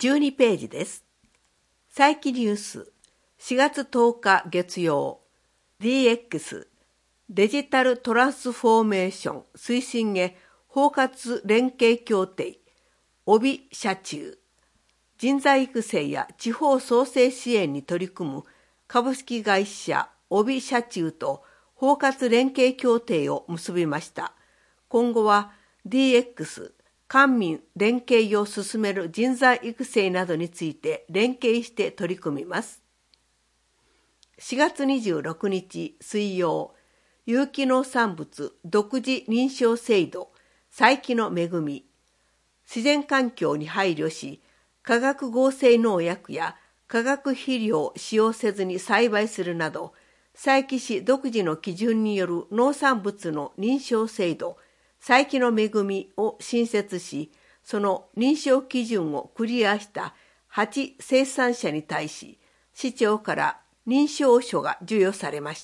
12ページです。佐伯ニュース4月10日月曜 DX デジタルトランスフォーメーション推進へ包括連携協定帯社中人材育成や地方創生支援に取り組む株式会社帯社中と包括連携協定を結びました。今後は DX官民連携を進める人材育成などについて連携して取り組みます。4月26日水曜、有機農産物独自認証制度佐伯の恵み、自然環境に配慮し、化学合成農薬や化学肥料を使用せずに栽培するなど、佐伯市独自の基準による農産物の認証制度佐伯の恵みを新設し、その認証基準をクリアした8生産者に対し、市長から認証書が授与されました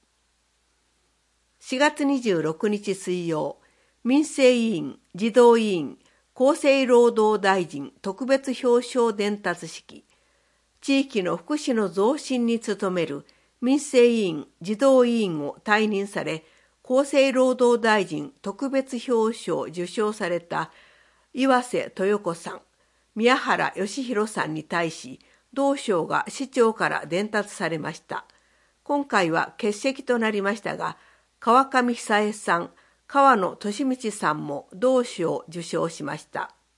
。4月26日水曜、民生委員、児童委員、厚生労働大臣特別表彰伝達式、地域の福祉の増進に努める民生委員、児童委員を退任され、厚生労働大臣特別表彰を受賞された岩瀬豊子さん、宮原義弘さんに対し、同賞が市長から伝達されました。今回は欠席となりましたが、川上久江さん、川野俊道さんも同賞を受賞しました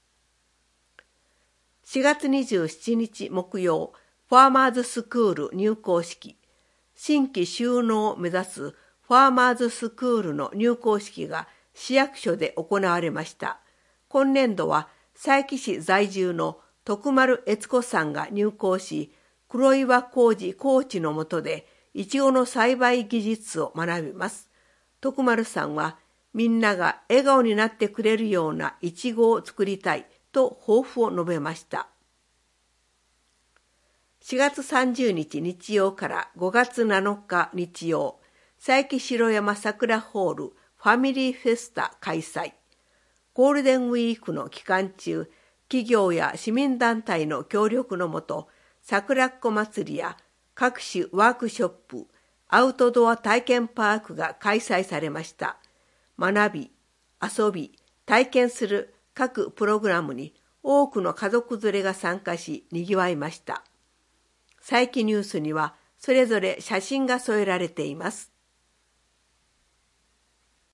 。4月27日木曜、ファーマーズスクール入校式、新規就農を目指すファーマーズスクールの入校式が市役所で行われました。今年度は佐伯市在住の徳丸悦子さんが入校し、黒岩浩二コーチの下でいちごの栽培技術を学びます。徳丸さんは、みんなが笑顔になってくれるようないちごを作りたいと抱負を述べました。4月30日日曜から5月7日日曜、佐伯城山桜ホールファミリーフェスタ開催。ゴールデンウィークの期間中、企業や市民団体の協力のもと、桜っ子祭りや各種ワークショップ、アウトドア体験パークが開催されました。学び、遊び、体験する各プログラムに多くの家族連れが参加し、賑わいました。佐伯ニュースにはそれぞれ写真が添えられています。